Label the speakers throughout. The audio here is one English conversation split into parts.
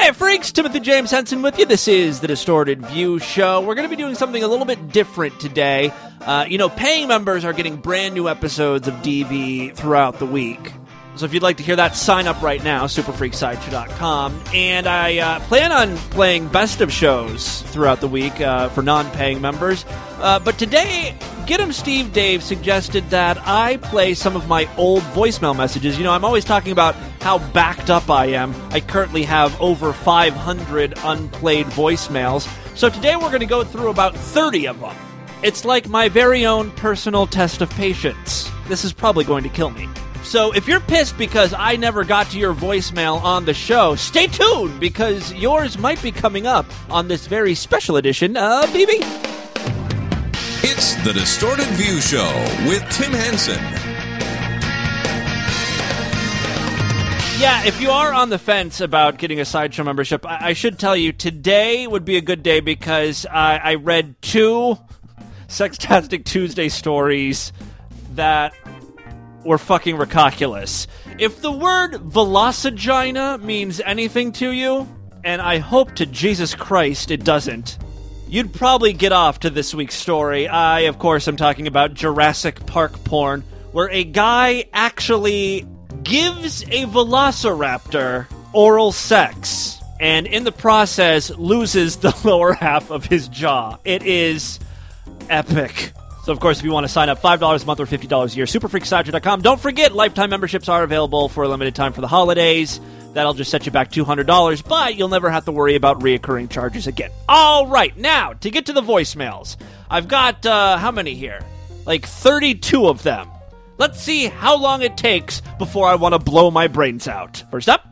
Speaker 1: Hi, freaks! Timothy James Henson with you. This is the Distorted View Show. We're going to be doing something a little bit different today. Paying members are getting brand new episodes of DV throughout the week. So if you'd like to hear that, sign up right now, superfreaksideshow.com. And I plan on playing best of shows throughout the week for non-paying members. But today, Get 'em Steve Dave suggested that I play some of my old voicemail messages. You know, I'm always talking about how backed up I am. I currently have over 500 unplayed voicemails. So today we're going to go through about 30 of them. It's like my very own personal test of patience. This is probably going to kill me. So if you're pissed because I never got to your voicemail on the show, stay tuned, because yours might be coming up on this very special edition of DV.
Speaker 2: It's the Distorted View Show with Tim Henson.
Speaker 1: Yeah, if you are on the fence about getting a Sideshow membership, I should tell you, today would be a good day because I read 2 Sextastic Tuesday stories that were fucking ridiculous. If the word velocigina means anything to you, and I hope to Jesus Christ it doesn't, you'd probably get off to this week's story. I, of course, am talking about Jurassic Park porn, where a guy actually gives a velociraptor oral sex, and in the process loses the lower half of his jaw. It is epic. So, of course, if you want to sign up, $5 a month or $50 a year, superfreaksideshow.com. Don't forget, lifetime memberships are available for a limited time for the holidays. That'll just set you back $200, but you'll never have to worry about reoccurring charges again. All right, now, to get to the voicemails. I've got, how many here? Like 32 of them. Let's see how long it takes before I want to blow my brains out. First up.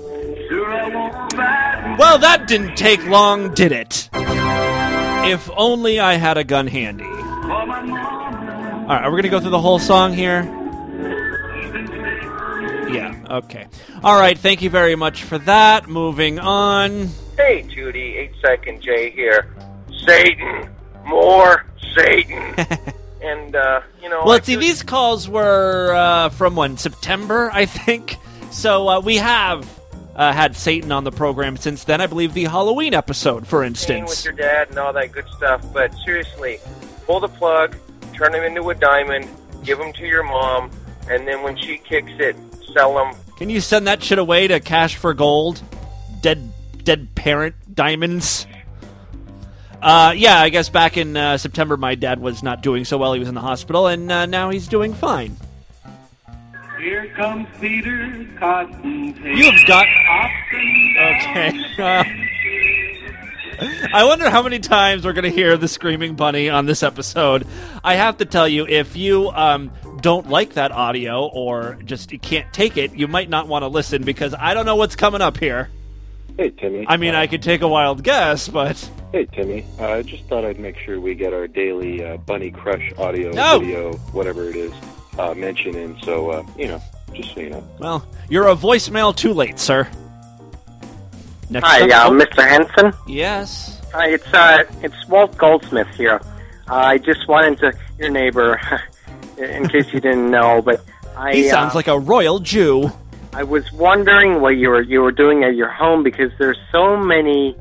Speaker 1: Well, that didn't take long, did it? If only I had a gun handy. All right, are we going to go through the whole song here? Yeah, okay. All right, thank you very much for that. Moving on.
Speaker 3: Hey, Judy, 8-Second J here. Satan. More Satan. And,
Speaker 1: Well, see, these calls were from when? September, I think? So we have had Satan on the program since then. I believe the Halloween episode, for instance.
Speaker 3: With your dad and all that good stuff. But seriously, pull the plug, turn him into a diamond, give him to your mom, and then when she kicks it, sell them.
Speaker 1: Can you send that shit away to Cash for Gold? Dead parent diamonds? I guess back in September, my dad was not doing so well. He was in the hospital, and now he's doing fine.
Speaker 4: Here comes Peter Cottontail.
Speaker 1: You've got... Okay. I wonder how many times we're going to hear the Screaming Bunny on this episode. I have to tell you, if you don't like that audio or just you can't take it, you might not want to listen, because I don't know what's coming up here.
Speaker 5: Hey, Timmy.
Speaker 1: I mean, I could take a wild guess, but...
Speaker 5: Hey, Timmy. I just thought I'd make sure we get our daily Bunny Crush audio, video, whatever it is, mention in. So, just so you know.
Speaker 1: Well, you're a voicemail too late, sir. Next
Speaker 3: Hi,
Speaker 1: up.
Speaker 3: Mr. Henson.
Speaker 1: Yes.
Speaker 3: Hi, it's Walt Goldsmith here. I just wanted to, your neighbor, in case you didn't know, but
Speaker 1: He sounds like a royal Jew.
Speaker 3: I was wondering what you were doing at your home, because there's so many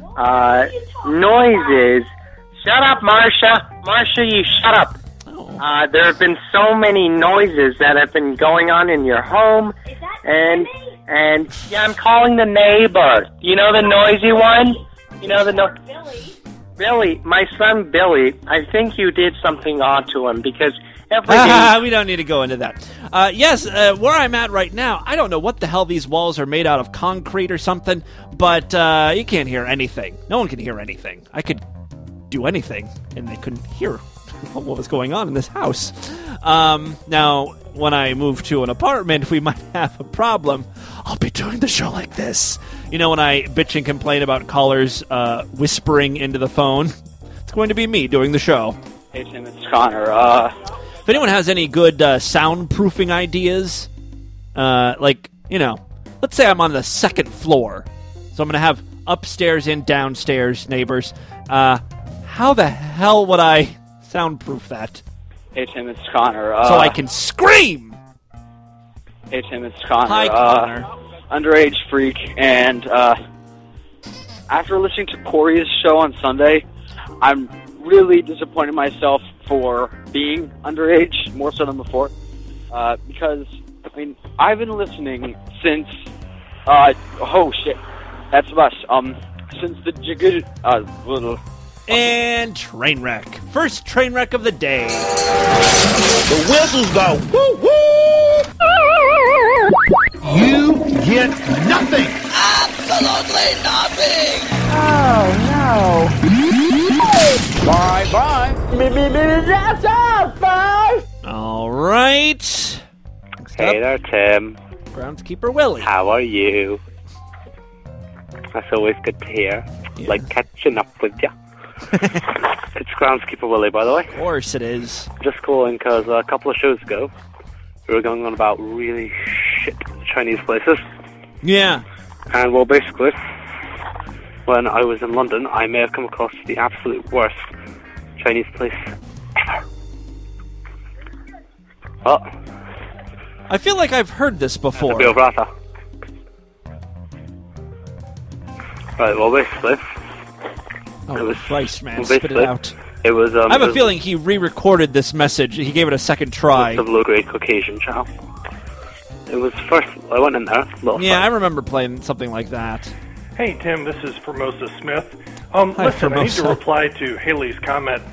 Speaker 3: noises. Shut up, Marcia. Marcia, you shut up.
Speaker 1: Oh.
Speaker 3: There have been so many noises that have been going on in your home, and yeah, I'm calling the neighbor. You know the noisy one? You know the Billy, my son Billy. I think you did something onto him, because every day...
Speaker 1: We don't need to go into that. Yes, where I'm at right now, I don't know what the hell these walls are made out of, concrete or something, but you can't hear anything. No one can hear anything. I could do anything, and they couldn't hear what was going on in this house. Now, when I move to an apartment, we might have a problem. I'll be doing the show like this. You know, when I bitch and complain about callers whispering into the phone, it's going to be me doing the show.
Speaker 6: Hey, Tim, it's Connor.
Speaker 1: If anyone has any good soundproofing ideas, let's say I'm on the second floor, so I'm going to have upstairs and downstairs neighbors. How the hell would I soundproof that?
Speaker 6: Hey, Tim, it's Connor.
Speaker 1: So I can scream!
Speaker 6: Hey, Tim, it's Connor.
Speaker 1: Hi, Connor.
Speaker 6: Underage freak, and after listening to Corey's show on Sunday, I'm really disappointed myself for being underage, more so than before. Because, I mean, I've been listening since, oh shit, that's us, since the
Speaker 1: And train wreck. First train wreck of the day.
Speaker 7: The whistles go woo woo. You get nothing.
Speaker 8: Absolutely nothing.
Speaker 7: Oh no. Bye bye.
Speaker 8: That's all, bye.
Speaker 1: All right. Next
Speaker 9: Hey
Speaker 1: up,
Speaker 9: there, Tim.
Speaker 1: groundskeeper Willie.
Speaker 9: How are you? That's always good to hear.
Speaker 1: Yeah.
Speaker 9: Like catching up with you. It's groundskeeper Willie, by the way.
Speaker 1: Of course it is.
Speaker 9: Just calling because a couple of shows ago, we were going on about really shit Chinese places.
Speaker 1: Yeah.
Speaker 9: And, well, basically, when I was in London, I may have come across the absolute worst Chinese place ever. Well,
Speaker 1: I feel like I've heard this before.
Speaker 9: Bill Brata. Right, well, basically...
Speaker 1: Oh, Christ, man.
Speaker 9: well,
Speaker 1: Spit it out.
Speaker 9: It was...
Speaker 1: I have a feeling he re-recorded this message. He gave it a second try.
Speaker 9: The low-grade Caucasian channel. It was first... I went in there.
Speaker 1: Yeah, I remember playing something like that.
Speaker 10: Hey, Tim, this is Formosa Smith.
Speaker 1: Hi,
Speaker 10: Listen,
Speaker 1: Formosa.
Speaker 10: I need to reply to Haley's comment,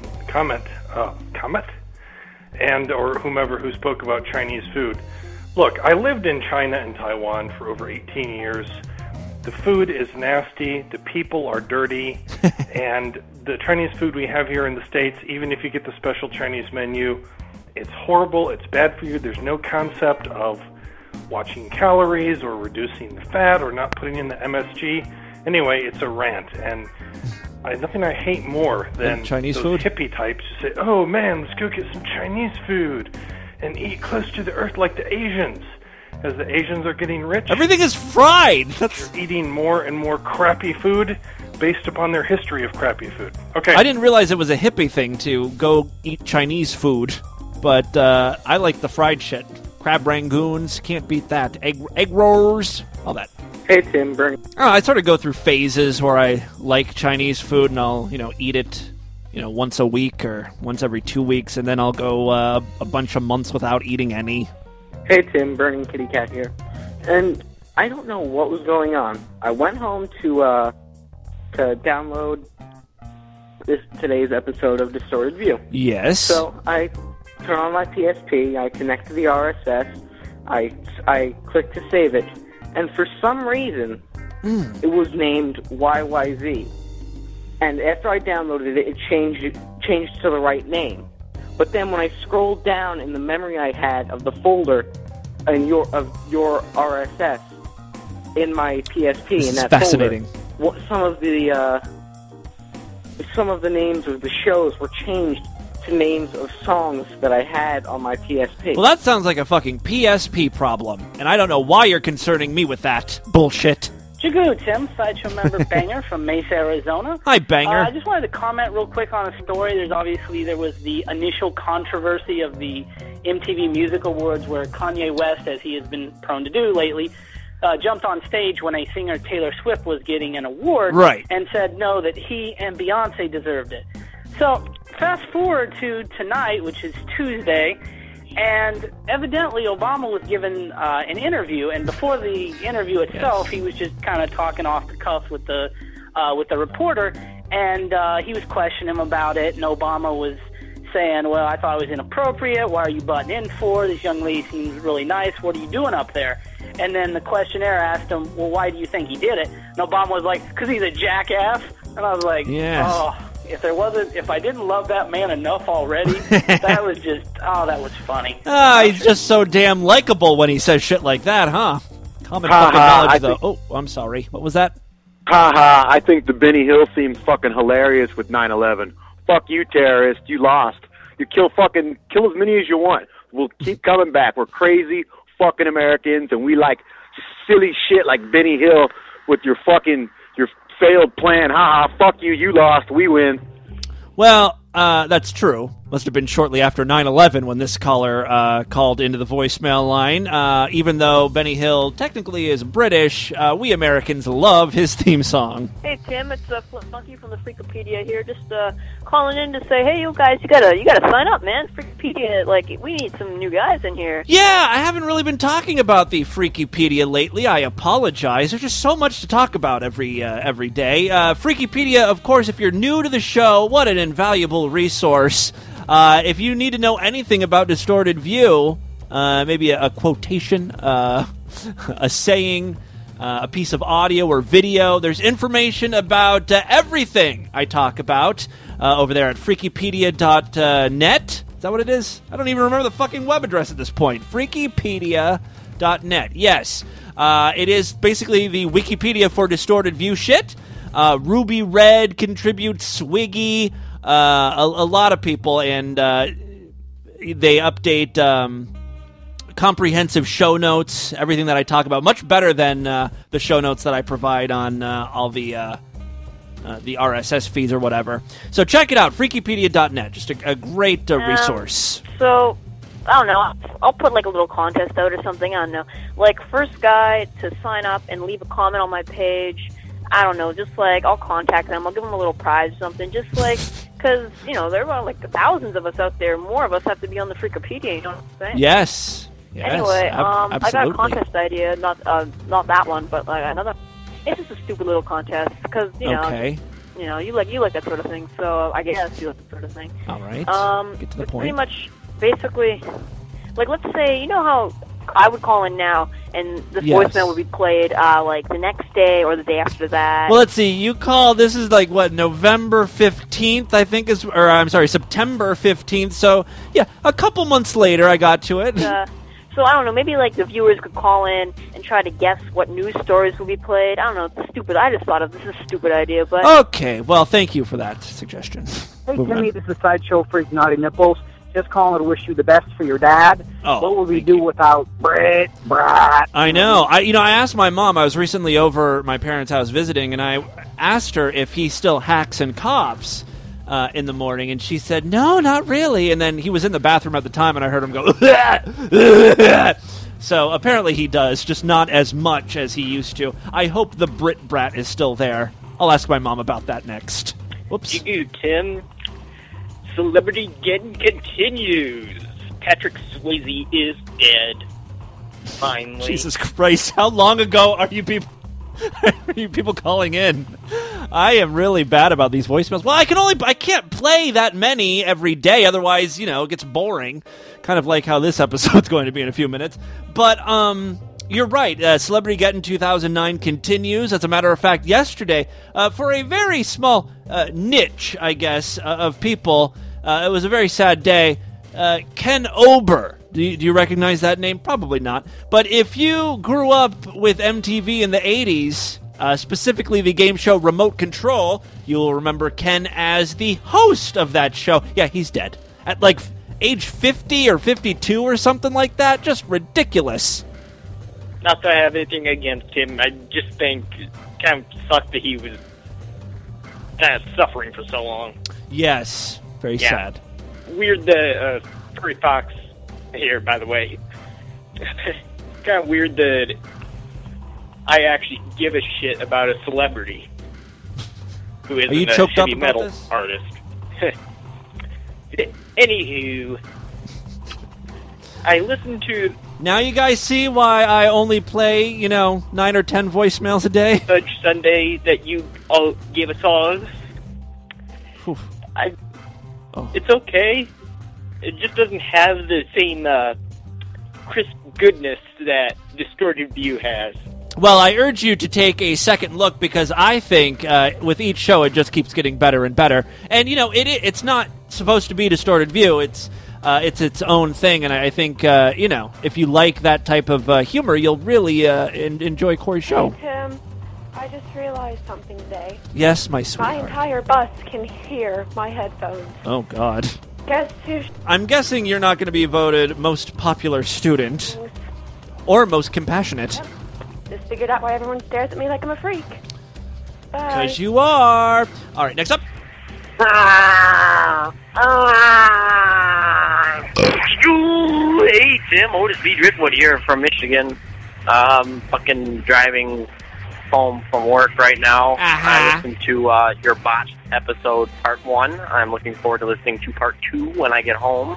Speaker 10: and or whomever who spoke about Chinese food. Look, I lived in China and Taiwan for over 18 years. The food is nasty, the people are dirty, and the Chinese food we have here in the States, even if you get the special Chinese menu, it's horrible, it's bad for you. There's no concept of watching calories or reducing the fat or not putting in the MSG. Anyway, it's a rant, and nothing I hate more than
Speaker 1: Chinese
Speaker 10: those
Speaker 1: food?
Speaker 10: hippie types who say, oh man, let's go get some Chinese food and eat close to the earth like the Asians. As the Asians are getting rich,
Speaker 1: Everything is fried. That's...
Speaker 10: they're eating more and more crappy food based upon their history of crappy food. Okay.
Speaker 1: I didn't realize it was a hippie thing to go eat Chinese food, but I like the fried shit. Crab rangoons, can't beat that. Egg rolls, all that.
Speaker 3: Hey, Tim, Bernie.
Speaker 1: I sort of go through phases where I like Chinese food and I'll, eat it, once a week or once every 2 weeks, and then I'll go a bunch of months without eating any.
Speaker 3: Hey, Tim, Burning Kitty Cat here. And I don't know what was going on. I went home to download today's episode of Distorted View.
Speaker 1: Yes.
Speaker 3: So I turn on my PSP, I connect to the RSS, I click to save it, and for some reason, it was named YYZ. And after I downloaded it, it changed to the right name. But then when I scrolled down in the memory I had of the folder of your RSS in my PSP in that
Speaker 1: fascinating.
Speaker 3: folder, some of the names of the shows were changed to names of songs that I had on my PSP.
Speaker 1: Well, that sounds like a fucking PSP problem, and I don't know why you're concerning me with that bullshit.
Speaker 11: Jagoo, Tim, Sideshow member Banger from Mesa, Arizona.
Speaker 1: Hi, Banger.
Speaker 11: I just wanted to comment real quick on a story. There was the initial controversy of the MTV Music Awards where Kanye West, as he has been prone to do lately, jumped on stage when a singer, Taylor Swift, was getting an award and said no, that he and Beyonce deserved it. So fast forward to tonight, which is Tuesday, and evidently Obama was given an interview, and before the interview itself, he was just kind of talking off the cuff with the reporter, and he was questioning him about it, and Obama was saying, well, I thought it was inappropriate, why are you butting in for? This young lady seems really nice, what are you doing up there? And then the questionnaire asked him, well, why do you think he did it? And Obama was like, because he's a jackass. And I was like, oh, if I didn't love that man enough already, that was funny.
Speaker 1: He's just so damn likable when he says shit like that, huh? Common fucking knowledge, though. Oh, I'm sorry. What was that?
Speaker 5: I think the Benny Hill theme fucking hilarious with 9/11. Fuck you, terrorist. You lost. You kill as many as you want. We'll keep coming back. We're crazy fucking Americans, and we like silly shit like Benny Hill with your failed plan. Fuck you. You lost. We win.
Speaker 1: Well, that's true. Must have been shortly after 9/11 when this caller called into the voicemail line. Even though Benny Hill technically is British, we Americans love his theme song.
Speaker 12: Hey Tim, it's Flip Monkey from the Freakopedia here. Just calling in to say, hey, you guys, you gotta sign up, man. Freakopedia, like, we need some new guys in here.
Speaker 1: Yeah, I haven't really been talking about the Freakopedia lately. I apologize. There's just so much to talk about every day. Freakopedia, of course, if you're new to the show, what an invaluable resource. If you need to know anything about Distorted View, maybe a quotation, a saying, a piece of audio or video, there's information about everything I talk about over there at freakypedia.net. Is that what it is? I don't even remember the fucking web address at this point. freakypedia.net. Yes. It is basically the Wikipedia for Distorted View shit. Ruby Red contributes, Swiggy, a lot of people, and they update comprehensive show notes, everything that I talk about, much better than the show notes that I provide on all the RSS feeds or whatever. So check it out, freakypedia.net. Just a great resource.
Speaker 12: So, I don't know, I'll put like a little contest out or something, I don't know. Like, first guy to sign up and leave a comment on my page, I don't know, just like, I'll contact them, I'll give them a little prize or something, just like, because, you know, there are like thousands of us out there, more of us have to be on the Freakopedia, you know what I'm saying?
Speaker 1: Yes.
Speaker 12: Anyway,
Speaker 1: absolutely.
Speaker 12: I got a contest idea, not that one, but like another. It's just a stupid little contest, because, you know,
Speaker 1: okay.
Speaker 12: You know, you like that sort of thing, so I guess you like that sort of thing.
Speaker 1: All right. Get to the point.
Speaker 12: Pretty much, basically, like, let's say, you know how I would call in now, and this voicemail would be played, like, the next day or the day after that.
Speaker 1: Well, let's see. You call, this is like, what, November 15th, I think is, or I'm sorry, September 15th. So, yeah, a couple months later I got to it.
Speaker 12: So, I don't know, maybe, like, the viewers could call in and try to guess what news stories will be played. I don't know, it's stupid. I just thought of this is a stupid idea, but...
Speaker 1: Okay, well, thank you for that suggestion.
Speaker 13: Hey, Timmy, this is Sideshow Freak Naughty Nipples. Just calling to wish you the best for your dad.
Speaker 1: Oh,
Speaker 13: what would we do without Brat?
Speaker 1: I know. I asked my mom. I was recently over at my parents' house visiting, and I asked her if he still hacks and coughs in the morning, and she said, no, not really. And then he was in the bathroom at the time, and I heard him go, so apparently he does, just not as much as he used to. I hope the Brit Brat is still there. I'll ask my mom about that next. Whoops.
Speaker 14: You, Tim. Celebrity Getting continues. Patrick Swayze is dead. Finally.
Speaker 1: Jesus Christ! How long ago are you people? Are you people calling in? I am really bad about these voicemails. Well, I can't play that many every day. Otherwise, you know, it gets boring. Kind of like how this episode's going to be in a few minutes. But you're right. Celebrity Getting 2009 continues. As a matter of fact, yesterday, for a very small niche, I guess, of people, it was a very sad day. Ken Ober. Do you recognize that name? Probably not. But if you grew up with MTV in the 80s, specifically the game show Remote Control, you'll remember Ken as the host of that show. Yeah, he's dead. At like age 50 or 52 or something like that. Just ridiculous.
Speaker 14: Not that I have anything against him. I just think it kind of sucked that he was kind of suffering for so long.
Speaker 1: Yes. Very sad.
Speaker 14: Weird that Furry Fox here, by the way. Kind of weird that I actually give a shit about a celebrity who isn't a heavy metal artist. Anywho, I listened to...
Speaker 1: Now you guys see why I only play, 9 or 10 voicemails a day?
Speaker 14: Such Sunday that you all gave us all. It's okay. It just doesn't have the same crisp goodness that Distorted View has.
Speaker 1: Well, I urge you to take a second look because I think with each show it just keeps getting better and better. And, it's not supposed to be Distorted View. It's its own thing. And I think, if you like that type of humor, you'll really enjoy Corey's show.
Speaker 15: Hey, Tim, I just realized something today.
Speaker 1: Yes, my sweetheart.
Speaker 15: My entire bus can hear my headphones.
Speaker 1: Oh, God.
Speaker 15: Guess who?
Speaker 1: I'm guessing you're not going to be voted most popular student or most compassionate.
Speaker 15: Yep. Just figured out why everyone stares at me like I'm a freak. Bye.
Speaker 1: Because you are. All right, next up.
Speaker 3: Tim, Otis B. Driftwood here from Michigan. Fucking driving home from work right now. I listened to your botched episode, part 1. I'm looking forward to listening to part 2 when I get home.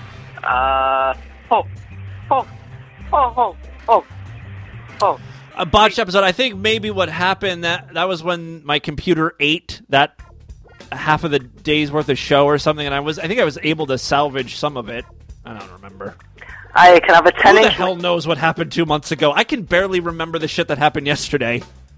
Speaker 1: A botched episode. I think maybe what happened, that was when my computer ate that half of the day's worth of show or something, and I think I was able to salvage some of it. I don't remember.
Speaker 16: I can have a 10-inch...
Speaker 1: Who the hell knows what happened 2 months ago? I can barely remember the shit that happened yesterday.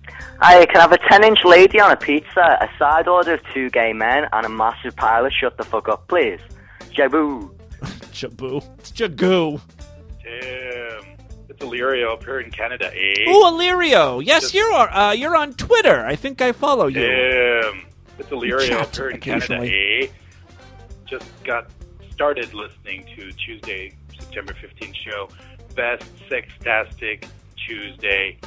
Speaker 16: I can have a 10-inch lady on a pizza, a side order of 2 gay men, and a massive pile of shut the fuck up, please. Jaboo.
Speaker 1: Jaboo. It's Jagoo.
Speaker 17: Damn. It's Illyrio up here in Canada, eh?
Speaker 1: Ooh, Illyrio. Yes, you're on Twitter. I think I follow you.
Speaker 17: Damn. It's Illyrio up here in Canada, eh? Just got started listening to Tuesday, September 15th show. Best Sextastic Tuesday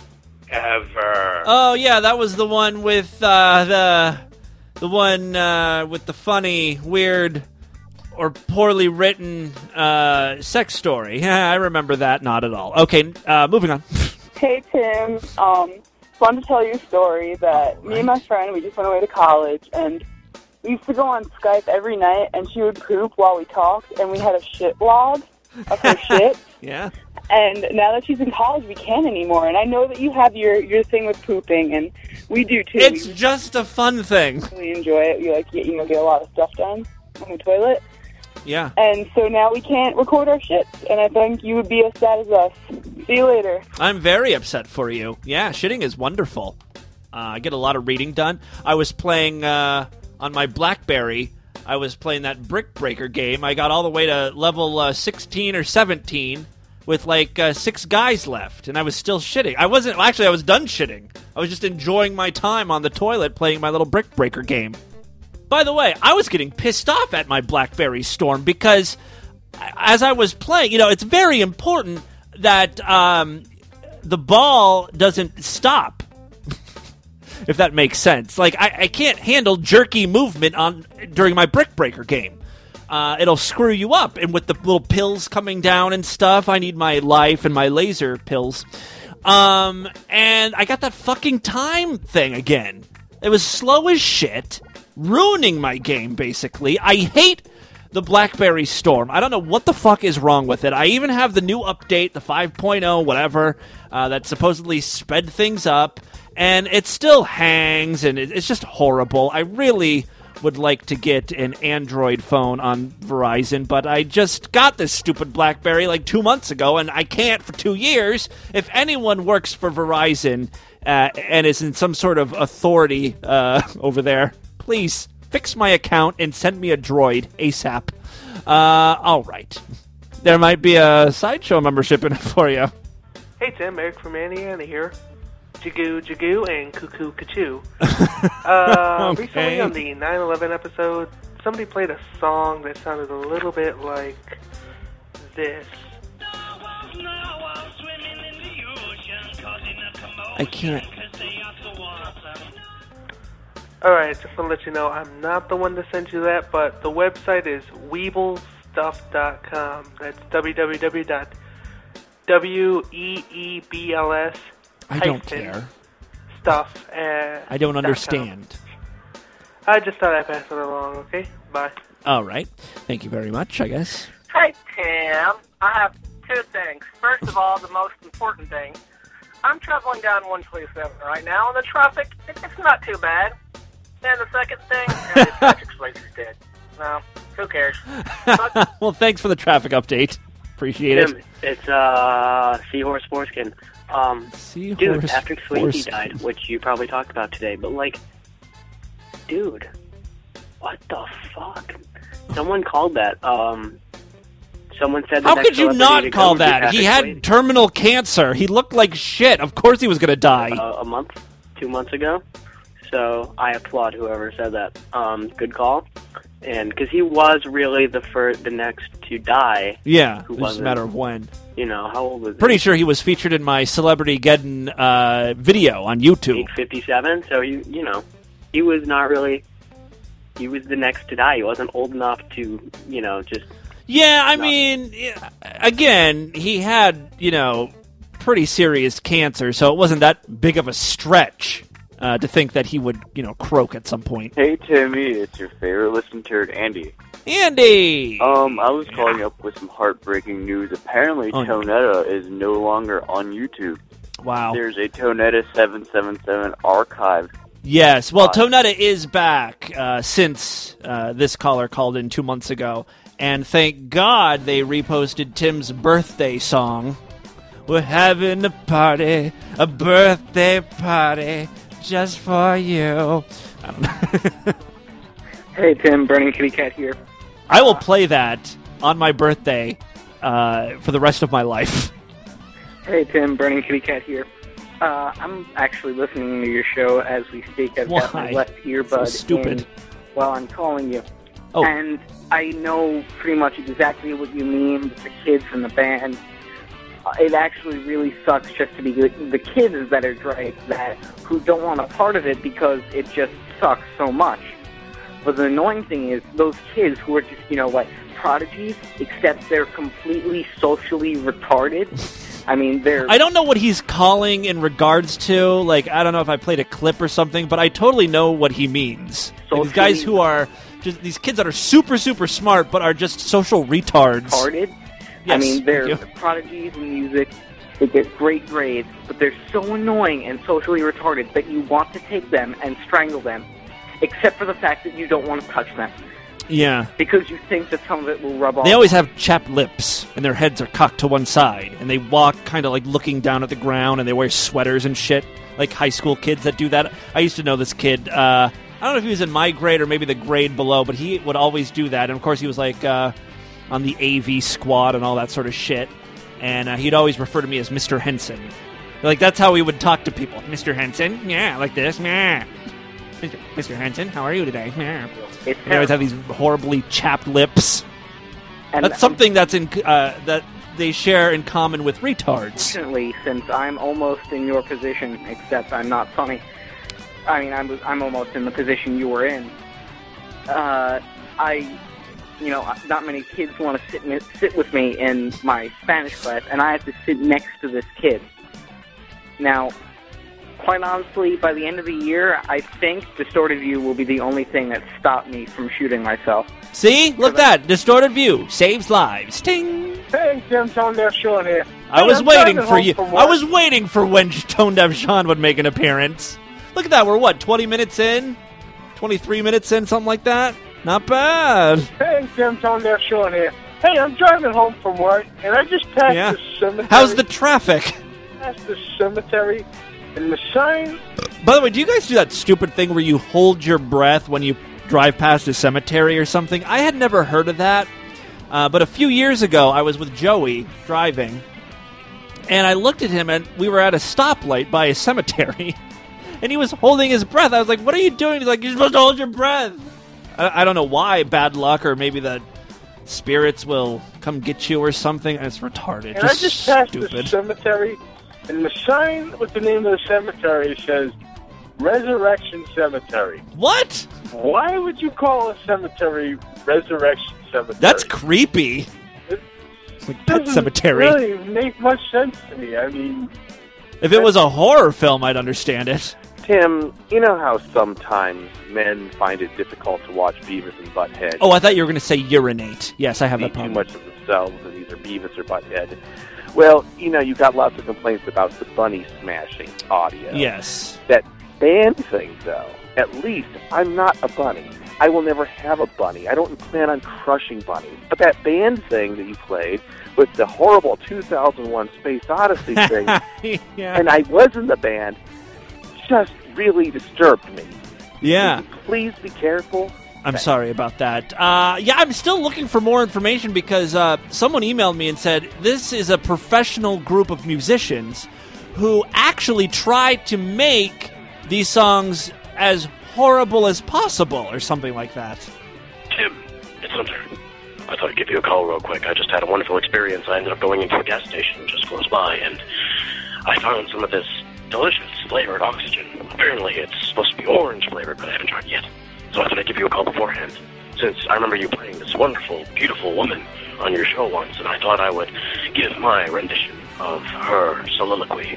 Speaker 17: ever.
Speaker 1: Oh yeah, that was the one with the one with the funny, weird, or poorly written sex story. Yeah, I remember that. Not at all. Okay, moving on.
Speaker 18: Hey Tim, wanted to tell you a story that me and my friend, we just went away to college, and we used to go on Skype every night, and she would poop while we talked, and we had a shit log of her shit.
Speaker 1: Yeah.
Speaker 18: And now that she's in college, we can't anymore. And I know that you have your thing with pooping, and we do too.
Speaker 1: It's just a fun thing.
Speaker 18: We enjoy it. We get a lot of stuff done on the toilet.
Speaker 1: Yeah.
Speaker 18: And so now we can't record our shit, and I think you would be as sad as us. See you later.
Speaker 1: I'm very upset for you. Yeah, shitting is wonderful. I get a lot of reading done. I was playing on my BlackBerry. I was playing that Brick Breaker game. I got all the way to level 16 or 17 with like 6 guys left, and I was still shitting. I was done shitting. I was just enjoying my time on the toilet playing my little Brick Breaker game. By the way, I was getting pissed off at my BlackBerry Storm because as I was playing, it's very important that the ball doesn't stop. If that makes sense. Like, I can't handle jerky movement during my Brick Breaker game. It'll screw you up. And with the little pills coming down and stuff, I need my life and my laser pills. And I got that fucking time thing again. It was slow as shit, ruining my game, basically. I hate the BlackBerry Storm. I don't know what the fuck is wrong with it. I even have the new update, the 5.0, whatever, that supposedly sped things up. And it still hangs, and it's just horrible. I really would like to get an Android phone on Verizon, but I just got this stupid BlackBerry like 2 months ago, and I can't for 2 years. If anyone works for Verizon and is in some sort of authority over there, please fix my account and send me a Droid ASAP. All right. There might be a Sideshow membership in it for you.
Speaker 19: Hey, Tim. Eric from Indiana here. Jagoo, Jagoo, and Cuckoo, Kachoo.
Speaker 1: Okay.
Speaker 19: Recently on the 9/11 episode, somebody played a song that sounded a little bit like this.
Speaker 1: I can't.
Speaker 19: Alright, just want to let you know, I'm not the one to send you that, but the website is weeblstuff.com. That's www.weebls.
Speaker 1: I don't care.
Speaker 19: Stuff.
Speaker 1: I don't understand.
Speaker 19: I just thought I'd pass it along, okay? Bye.
Speaker 1: All right. Thank you very much, I guess.
Speaker 20: Hey, Tim. I have 2 things. First of all, the most important thing. I'm traveling down 127 right now, and the traffic, it's not too bad. And the second thing, Patrick Swayze's dead. No, who cares? But,
Speaker 1: well, thanks for the traffic update. Appreciate
Speaker 9: Tim,
Speaker 1: it.
Speaker 9: It's Seahorse Foreskin. Dude, Patrick Swayze died, which you probably talked about today, but dude, what the fuck? Someone called that. Someone said that.
Speaker 1: How could you not call that? He had terminal cancer. He looked like shit. Of course he was going to die.
Speaker 9: 2 months ago. So I applaud whoever said that. Good call. And because he was really the next to die.
Speaker 1: Yeah, it's just a matter of when.
Speaker 9: How old was he?
Speaker 1: Pretty sure he was featured in my Celebrity Geddon video on YouTube.
Speaker 9: 57, so he was not really. He was the next to die. He wasn't old enough to, just.
Speaker 1: Yeah, I mean, again, he had, pretty serious cancer, so it wasn't that big of a stretch to think that he would, croak at some point.
Speaker 21: Hey, Timmy, it's your favorite listener turd, Andy.
Speaker 1: Andy!
Speaker 21: I was calling up with some heartbreaking news. Apparently, Tonetta is no longer on YouTube.
Speaker 1: Wow.
Speaker 21: There's a Tonetta 777 archive.
Speaker 1: Yes, well, Tonetta is back since this caller called in 2 months ago. And thank God they reposted Tim's birthday song. We're having a party, a birthday party, just for you.
Speaker 13: Hey, Tim, Burning Kitty Cat here.
Speaker 1: I will play that on my birthday for the rest of my life.
Speaker 13: Hey, Tim, Burning Kitty Cat here. I'm actually listening to your show as we speak. I've got my left earbud
Speaker 1: so stupid.
Speaker 13: in while I'm calling you.
Speaker 1: Oh.
Speaker 13: And I know pretty much exactly what you mean with the kids in the band. It actually really sucks just to be the kids that are dragged who don't want a part of it because it just sucks so much. But the annoying thing is those kids who are just, prodigies, except they're completely socially retarded. I mean,
Speaker 1: I don't know what he's calling in regards to. I don't know if I played a clip or something, but I totally know what he means. These guys who are just these kids that are super, super smart, but are just social retards.
Speaker 13: Retarded?
Speaker 1: Yes,
Speaker 13: I mean, they're prodigies in music. They get great grades, but they're so annoying and socially retarded that you want to take them and strangle them, except for the fact that you don't want to touch them.
Speaker 1: Yeah.
Speaker 13: Because you think that some of it will rub off.
Speaker 1: They always have chapped lips, and their heads are cocked to one side, and they walk kind of looking down at the ground, and they wear sweaters and shit, like high school kids that do that. I used to know this kid. I don't know if he was in my grade or maybe the grade below, but he would always do that. And, of course, he was, on the AV squad and all that sort of shit. And he'd always refer to me as Mr. Henson. That's how he would talk to people. Mr. Henson? Yeah, like this. Yeah. Mr. Henson, how are you today? Yeah. They always have these horribly chapped lips. And that's something that's that they share in common with retards.
Speaker 13: Fortunately, since I'm almost in your position, except I'm not funny. I mean, I'm almost in the position you were in. Not many kids want to sit with me in my Spanish class, and I have to sit next to this kid. Now, quite honestly, by the end of the year, I think Distorted View will be the only thing that stopped me from shooting myself.
Speaker 1: See? Look that. Distorted View saves lives. Ting!
Speaker 22: Hey, Tim, Tone Deaf Sean here.
Speaker 1: I was waiting for you. I was waiting for when Tone Deaf Sean would make an appearance. Look at that. We're, 20 minutes in? 23 minutes in? Something like that? Not bad.
Speaker 22: Hey, Tim, Tone Deaf Sean here. Hey, I'm driving home from work, and I just passed the cemetery.
Speaker 1: How's the traffic?
Speaker 22: Past the cemetery, and the sign...
Speaker 1: By the way, do you guys do that stupid thing where you hold your breath when you drive past a cemetery or something? I had never heard of that, but a few years ago, I was with Joey driving, and I looked at him, and we were at a stoplight by a cemetery, and he was holding his breath. I was like, what are you doing? He's like, you're supposed to hold your breath. I don't know why, bad luck, or maybe the spirits will come get you or something. It's retarded.
Speaker 22: And I just passed the cemetery, and the sign with the name of the cemetery says Resurrection Cemetery.
Speaker 1: What?
Speaker 22: Why would you call a cemetery Resurrection Cemetery?
Speaker 1: That's creepy. It's like Pet Cemetery.
Speaker 22: It doesn't really make much sense to me. I mean...
Speaker 1: If it was a horror film, I'd understand it.
Speaker 21: Tim, you know how sometimes men find it difficult to watch Beavis and Butthead?
Speaker 1: Oh, I thought you were going to say urinate. Yes, I have that problem.
Speaker 21: Too much of themselves as either Beavis or Butthead. Well, you got lots of complaints about the bunny smashing audio.
Speaker 1: Yes.
Speaker 21: That band thing, though, at least I'm not a bunny. I will never have a bunny. I don't plan on crushing bunnies. But that band thing that you played with the horrible 2001 Space Odyssey thing, and I was in the band, just really disturbed me.
Speaker 1: Yeah.
Speaker 21: Please be careful.
Speaker 1: I'm sorry about that. I'm still looking for more information because someone emailed me and said this is a professional group of musicians who actually tried to make these songs as horrible as possible or something like that.
Speaker 23: Tim, it's Hunter. I thought I'd give you a call real quick. I just had a wonderful experience. I ended up going into a gas station just close by, and I found some of this delicious flavored oxygen. Apparently it's supposed to be orange flavored, but I haven't tried it yet. So I thought I'd give you a call beforehand, since I remember you playing this wonderful, beautiful woman on your show once, and I thought I would give my rendition of her soliloquy.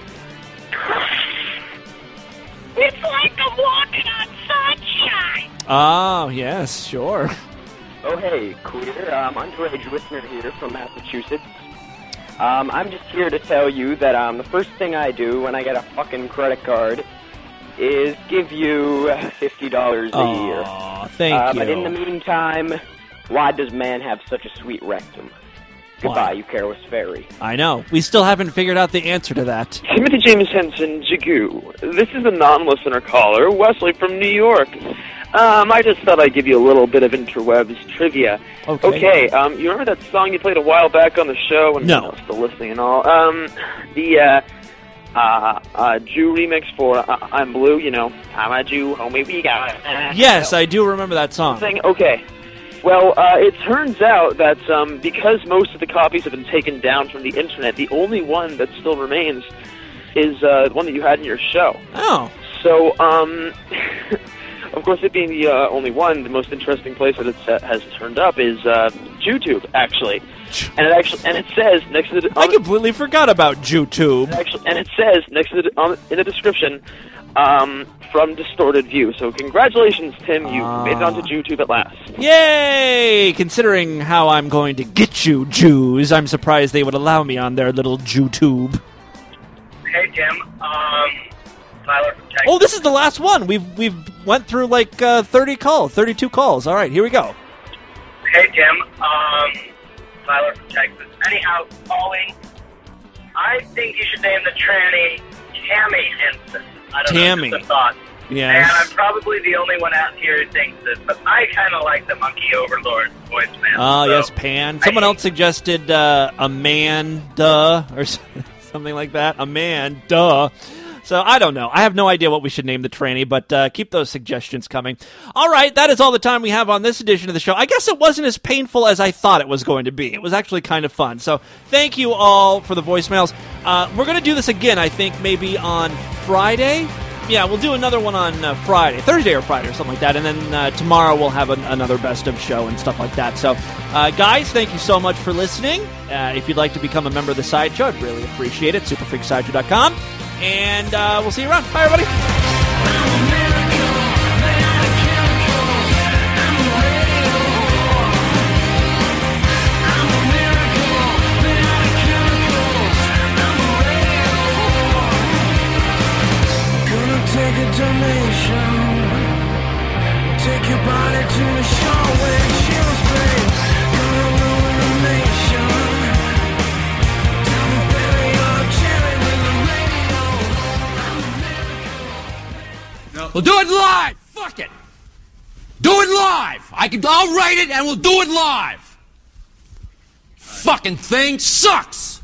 Speaker 8: It's like I'm walking on sunshine.
Speaker 1: Oh, yes, sure.
Speaker 2: Oh, hey, queer. Underage listener here from Massachusetts. I'm just here to tell you that the first thing I do when I get a fucking credit card is give you $50 a year.
Speaker 1: Thank you.
Speaker 2: But in the meantime, why does man have such a sweet rectum? Goodbye, you careless fairy.
Speaker 1: I know. We still haven't figured out the answer to that.
Speaker 4: Timothy James Henson, Jagoo. This is a non-listener caller, Wesley from New York. I just thought I'd give you a little bit of interwebs trivia. Okay, you remember that song you played a while back on the show? And
Speaker 1: No.
Speaker 4: Still listening and all. The Jew remix for I'm Blue, you know. I'm a Jew, homie, we got it.
Speaker 1: Yes, I do remember that song.
Speaker 4: Okay. Well, it turns out that because most of the copies have been taken down from the internet, the only one that still remains is the one that you had in your show.
Speaker 1: Oh.
Speaker 4: So, of course, it being the only one, the most interesting place that it has turned up is YouTube, actually. And it says next to the...
Speaker 1: I completely forgot about YouTube.
Speaker 4: And it says next to the, in the description, from Distorted View. So congratulations, Tim. You made it onto YouTube at last.
Speaker 1: Yay! Considering how I'm going to get you, Jews, I'm surprised they would allow me on their little JewTube.
Speaker 6: Hey, Tim. Tyler from Texas.
Speaker 1: Oh, this is the last one. We've went through like 32 calls. All right, here we go.
Speaker 6: Hey, Tim. Tyler from Texas. Anyhow, calling. I think you should name the tranny Tammy Henson. I don't know, just a thought.
Speaker 1: Yes.
Speaker 6: And I'm probably the only one out here who thinks this, but I kind of like the Monkey Overlord voicemail.
Speaker 1: Oh, yes, Pan. Someone else suggested Amanda or something like that. Amanda. So, I don't know. I have no idea what we should name the tranny, but keep those suggestions coming. All right, that is all the time we have on this edition of the show. I guess it wasn't as painful as I thought it was going to be. It was actually kind of fun. So, thank you all for the voicemails. We're going to do this again, I think, maybe on Friday. Yeah, we'll do another one on Friday, Thursday or Friday or something like that. And then tomorrow we'll have another best of show and stuff like that. So, guys, thank you so much for listening. If you'd like to become a member of the Sideshow, I'd really appreciate it. Superfreaksideshow.com. And we'll see you around. Bye, everybody.
Speaker 8: Take a donation. Take your body to the shore where it chills, babe. Gonna ruin the nation. Tell me, baby, you're chilling with the radio.
Speaker 7: We'll do it live. Fuck it. Do it live. I'll write it and we'll do it live. Fucking thing sucks.